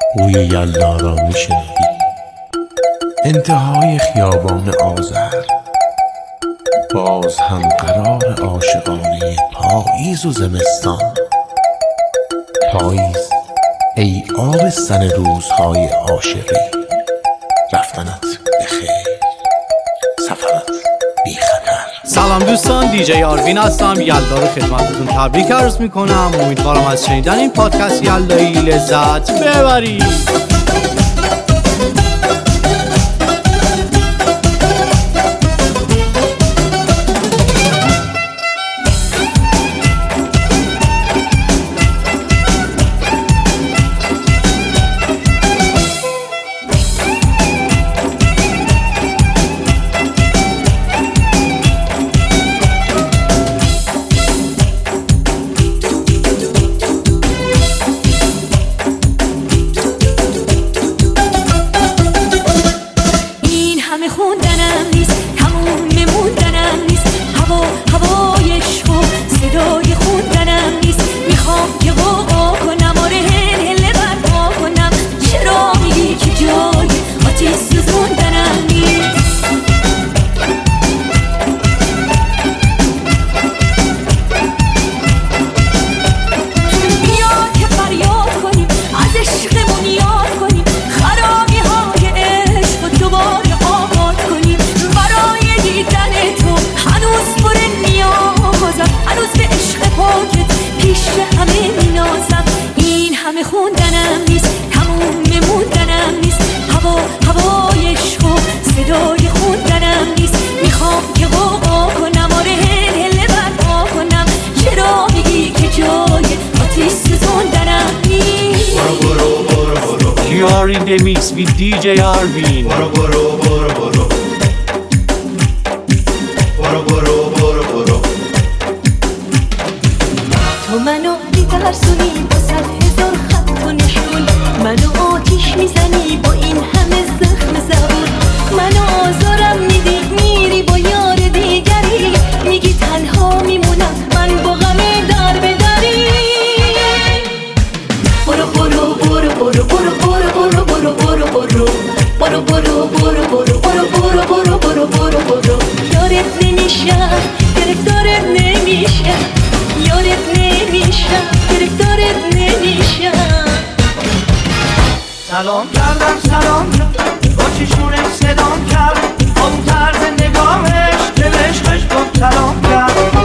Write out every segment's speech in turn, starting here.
بوی یلدا را میشنوی، انتهای خیابان آذر، باز هم قرار عاشقانه پاییز و زمستان. پاییز ای آبستن روزهای عاشقی، رفتنت بخیر، سفرت بی خطر. سلام دوستان، دیجی آروین هستم. یلدا رو خدمتتون تبریک عرض میکنم. امیدوارم از شنیدن این پادکست یلدایی لذت ببرید. You are in the mix with DJ Arvin. Boro boro boro boro. Boro boro boro boro. تو منو میترسونی با 100,000 خط و نشون، منو آتیش میزنی با این همه زخم زبون، منو آزارم میدی میری با یار دیگری، میگی تنها میمونم من با غم در بدری. برو برو برو برو برو برو برو برو برو برو برو برو برو برو برو برو برو برو برو. یارت نمیشم گرفتارت نمیشم، یارت نمیشم گرفتارت نمیشم. سلام کردم سلام کرد با چشمونش صدام کرد، اون طرز نگاهش دلشقش با کلام کرد.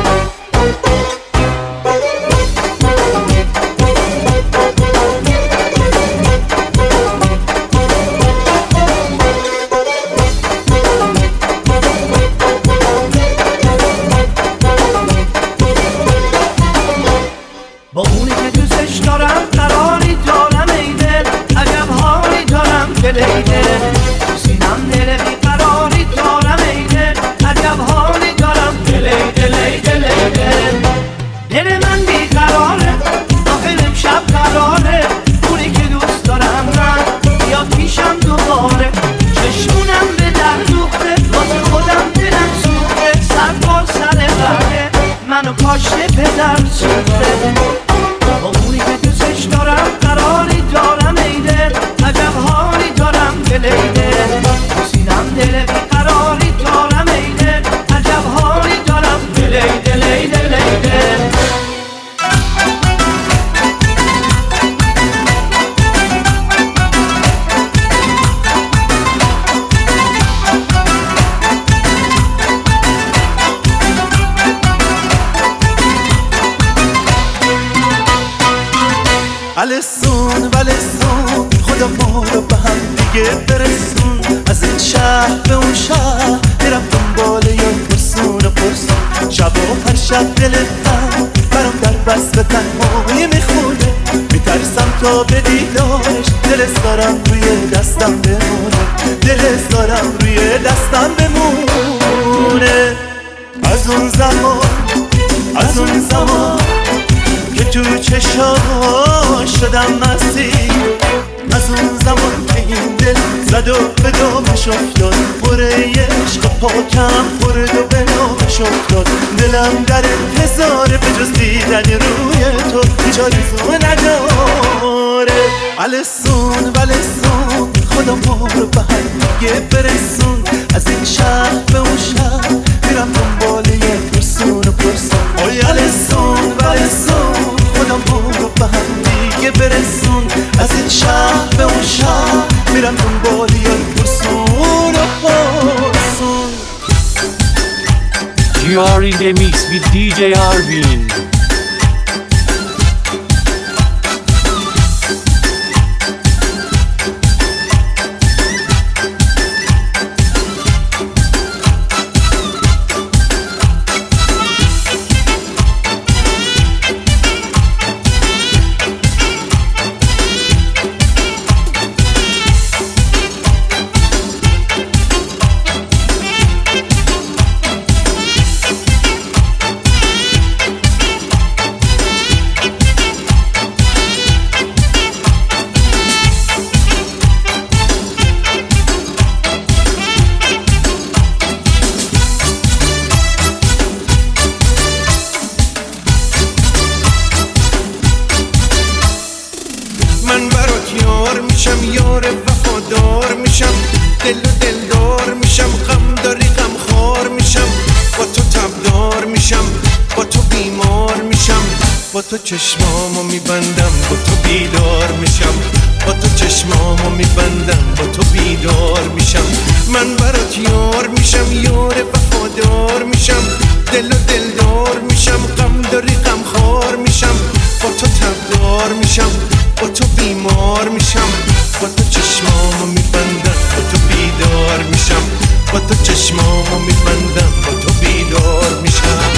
با اونی که دوستش دارم قراری دارم ای دل، عجب حالی دارم دل ای دل، سینم دل بیقراری دارم ای دل، عجب حالی دارم دل ای دل ای دل ای دل. دل من بیقراره آخه امشب قراره، اونی که دوست دارم من بیاد پیشم دوباره، چشمونم به در دوخته واسه خودم دلم سوخته، سر با سر بره منو کاشته پدر سوخته. با اونی که دوستش دارم قراری دارم ای دل، عجب حالی دارم دل ای دل، سینم دل بیقراری دارم ای دل، عجب حالی دارم دل ای دل ای دل ای دل. ولسون ولسون خدا ما رو به هم دیگه برسون، از این شهر به اون شهر میرم دنبال یا پرسون و پرسون، شب و هر شب دلتم برام در بس به تنهایی میخونه، میترسم تا به دیدارش دلت دارم روی دستم بمونه، دلت دارم روی دستم بمونه. از اون زمان که تو چشاش شدم مسیح، از اون زمان که این دل زد و به دامش افتاد، بره عشق پاکم برد و به نامش افتاد، دلم در انتظاره به جز دیدن روی تو هیچ آرزو نداره. السون ولسون خدا ما رو به هم دیگه برسون. از این شهر به اون شهر میرم دنبال یه پرسون پرسون. اوی السون ولسون خدا ما رو به هم دیگه برسون. از این شهر به اون شهر میرم دنبال یه پرسون پرسون. You are in the mix with DJ Arvin. من برات یار میشم، یار وفادار میشم، دل و دلدار میشم، غم داری غم خار میشم، با تو تبدار میشم، با تو بیمار میشم، با تو چشمامو میبندم، با تو بیدار میشم، با تو چشمامو میبندم، با تو بیدار میشم. من برات یار میشم، یار وفادار میشم، دل و دلدار میشم، غم داری غم خار میشم، با تو تبدار میشم، با تو بیمار میشم، با تو چشمامو میبندم، با تو بیدار میشم، با تو چشمامو میبندم، با تو بیدار میشم.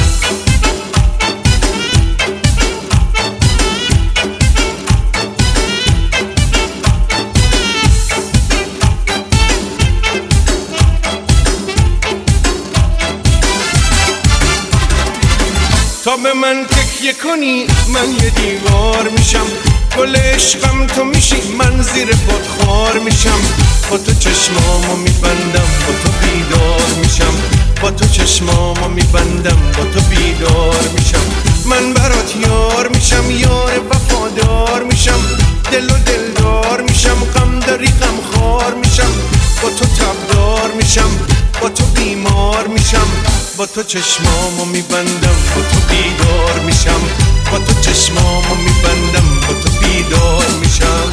تا به من تکیه کنی من یه دیوار میشم، گل عشقم تو میشی من زیر باد خار میشم، با تو چشمامو میبندم، با تو بیدار میشم، با تو چشمامو میبندم، با تو بیدار میشم. من برات یار میشم، یار وفادار میشم، دل و دلدار میشم، غم داری غم خار میشم، با تو تبدار میشم، با تو بیمار میشم، با تو چشمامو میبندم، با تو بیدار میشم، با تو چشمامو میبندم، با تو بیدار میشم.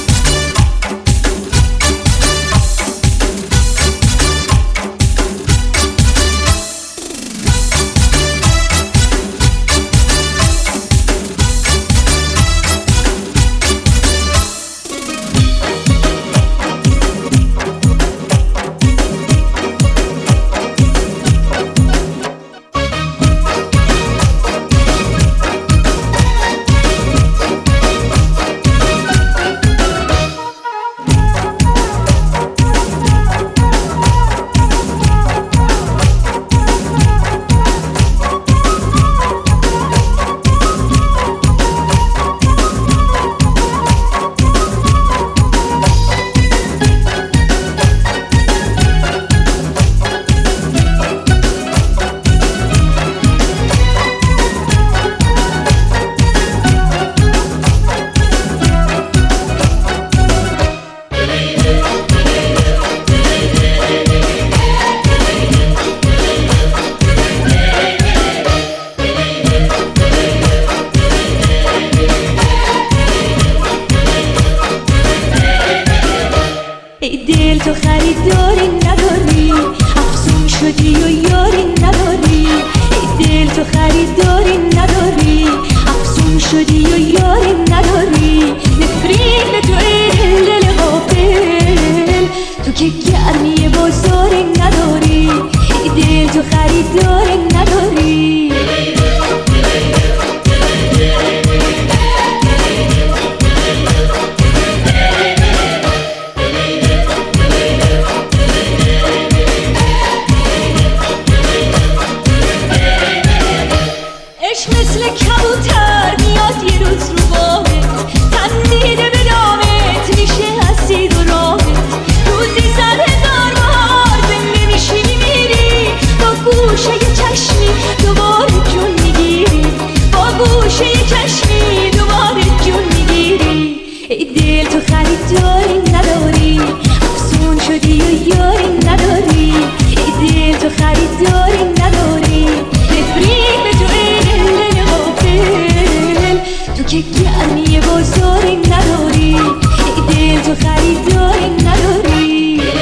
دل تو خریداری نداری، افسون شدی و یاری نداری. دل تو خریداری نداری، افسون شدی و یاری نداری. نفرین تو ای دل غافل، تو که گرمی بازاری نداری. دل تو خریداری نداری. عشق مثل کبوتر میاد یه ای دل تو خریداری نداری، افسون شدی و یاری نداری، ای دل تو خریداری نداری، نفرین به تو ای دل غافل، تو که گرمی بازاری نداری، ای دل تو خریداری نداری.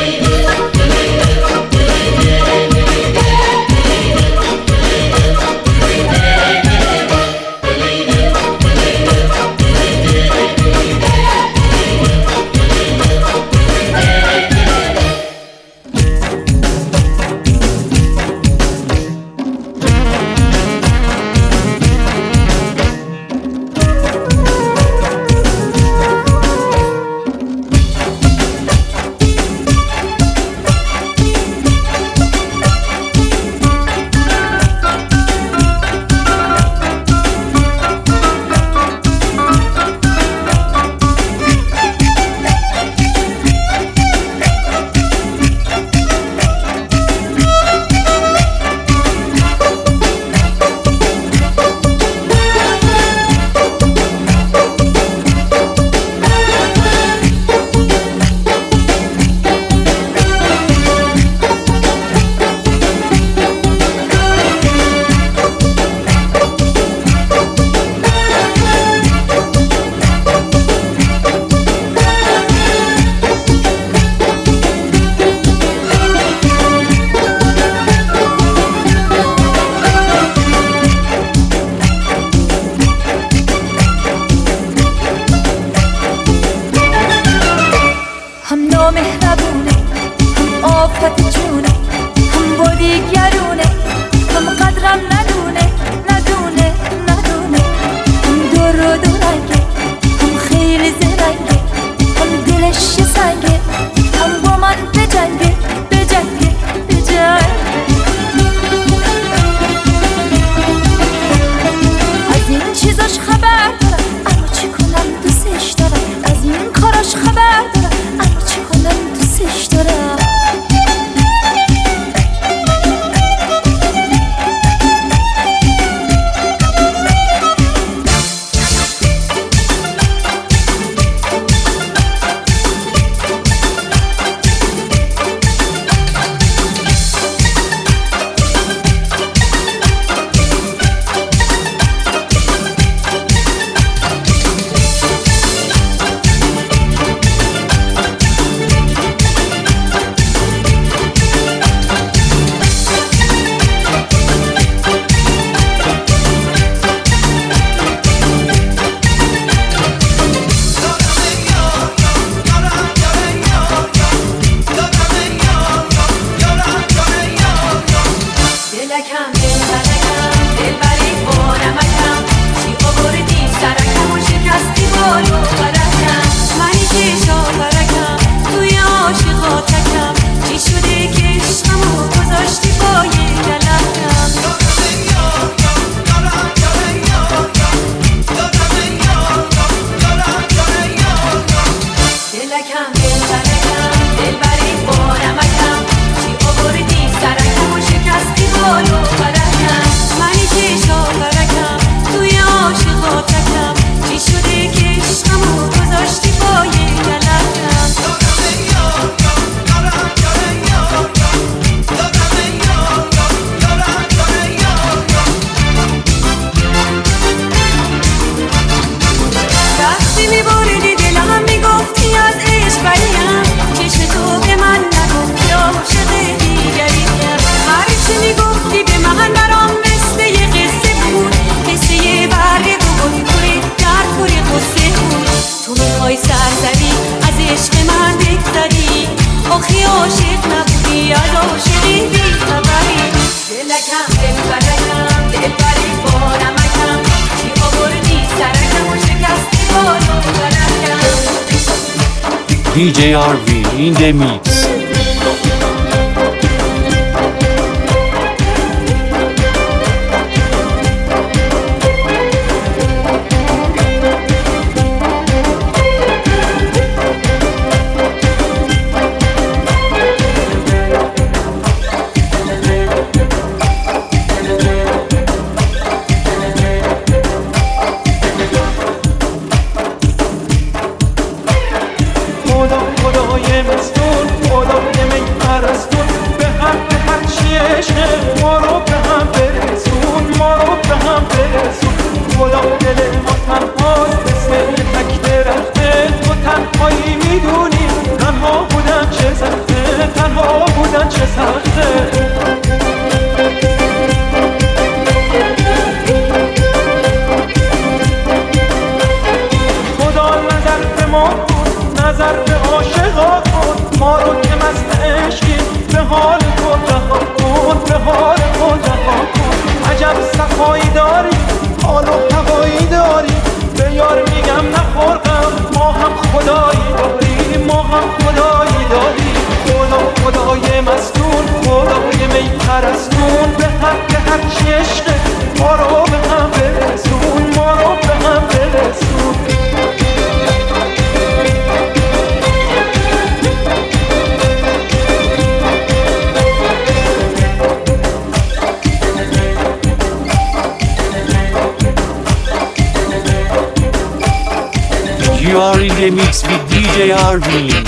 مهربونه، هم آفت جونه، هم بادی گرونه، هم قدرم ندونه ندونه ندونه، هم دور و دورنگه، هم خیلی زرنگه، هم دلش سنگه، هم با من بجنگه بجنگه بجنگه. از این چیزاش خبر دارم اما چی کنم دوستش دارم، از این کاراش خبر دارم اما چی کنم دوستش دارم. DJ Arvin in the mix. ما کن، نظر به عاشقا کن، ما رو که مست عشقی به حال خود رها کن، به حال خود رها کن. عجب صفایی داری، حال و هوایی داری، به یار میگم نخورقم، ما هم خدایی داریم، ما هم خدایی داریم. خدا خدای مستون، خدای می پرستون، به حق هر چی عشقه ما رو به هم برسون، ما رو به هم برسون. You are in the mix with DJ Arvin.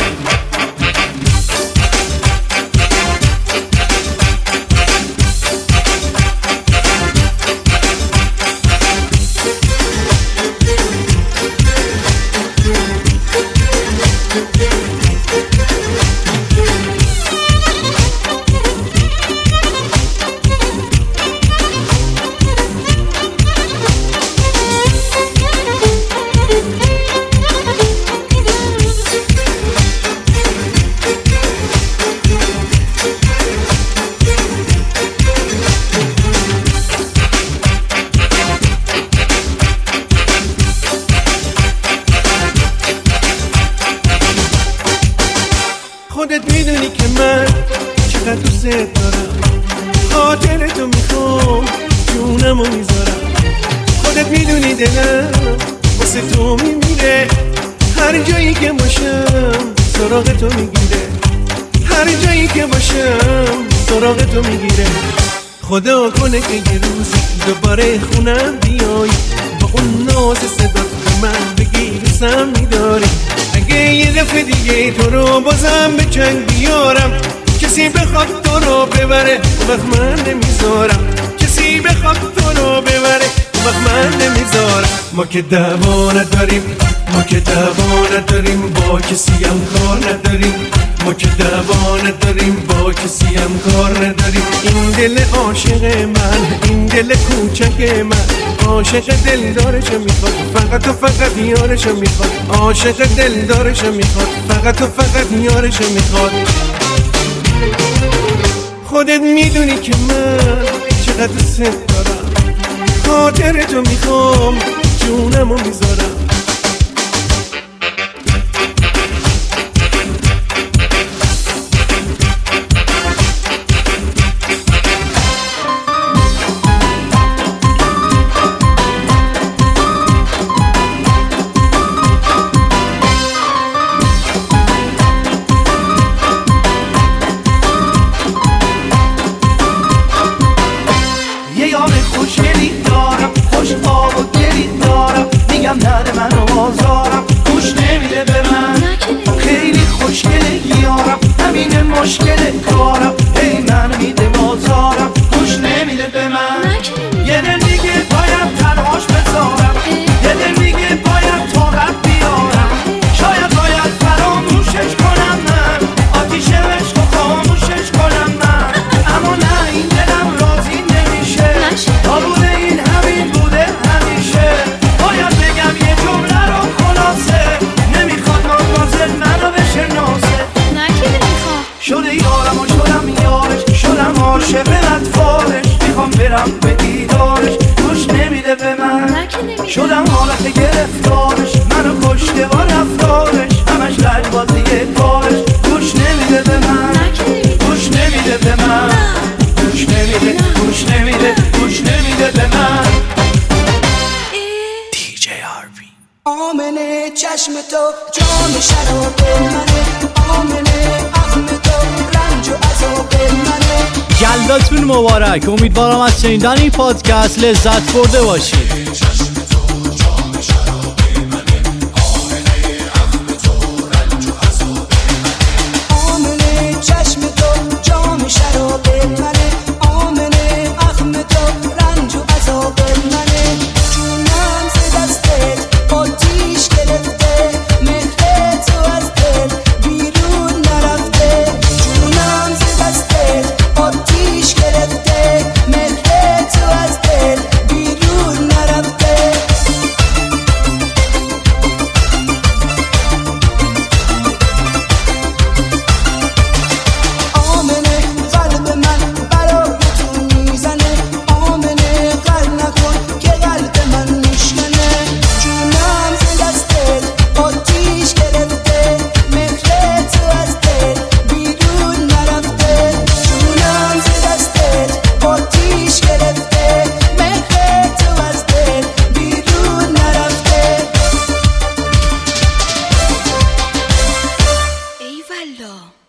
خودت میدونی که من چقدر دوست دارم، خاطر تو میخوام جونمو میذارم. خودت میدونی دلم واسه تو میمیره، هر جایی که باشم سراغ تو میگیره، هر جایی که باشم سراغ تو میگیره. خدا کنه که یه روزی دوباره خونم بیای، با اون ناز صدات به من بگی دوستم میداری. اگه یه دفعه دیگه تو رو بازم به چنگ بیارم، کسی بخواد تو رو ببره وقت من نمیذارم، کسی بخواد تو رو ببره وقت من نمیذارم. ما که دعوا نداریم، ما که دعوا نداریم، با کسی هم کار نداریم، ما که دعوا نداریم، با کسی هم کار نداریم. این دل عاشق من، این دل کوچک من، عاشق دلدارشو میخواد، فقط و فقط یارشو میخواد، عاشق دلدارشو میخواد، فقط و فقط یارشو میخواد. خودت میدونی که من چقدر دوست دارم، خاطر تو میخوام جونمو میذارم. نده منو آزارم، خوش نمیده به من، خیلی خوشگله یارم، همین مشکل کارم، ای من میده بازارم، خوش نمیده به من. یه دل میگه باید تنهاش بذارم، یه دل میگه باید طاقت بیارم، شاید باید فراموشش کنم من، آتیش عشق و خاموشش کنم من، اما نه این دلم راضی نمیشه، تا بوده این همین بوده همیشه. باید بگم یه جمله رو خلاصه، نمیخواد مازل منو بشناسه، شده یارم و شدم یارش، شدم عاشق اطفالش، میخوام برم به دیدارش، گوش نمیده به من، شدم حالت گرفتارش، منو کشته با رفتارش، همش لجبازی کارش، گوش نمیده به من، گوش نمیده به من، گوش نمیده، گوش نمیده، گوش نمیده به من. آمنه چشم تو جام شراب منه، آمنه اخم تو رنج و عذاب منه. یلداتون مبارک، امیدوارم از شنیدن این پادکست لذت برده باشید. آمنه چشم تو جام شراب منه، آمنه اخم تو رنج و عذاب منه. جونم ز دستت آتیش گرفته، مهر تو از دل بیرون نرفته، جونم ز دستت آتیش گرفته، مهر تو از دل بیرون نرفته. یالا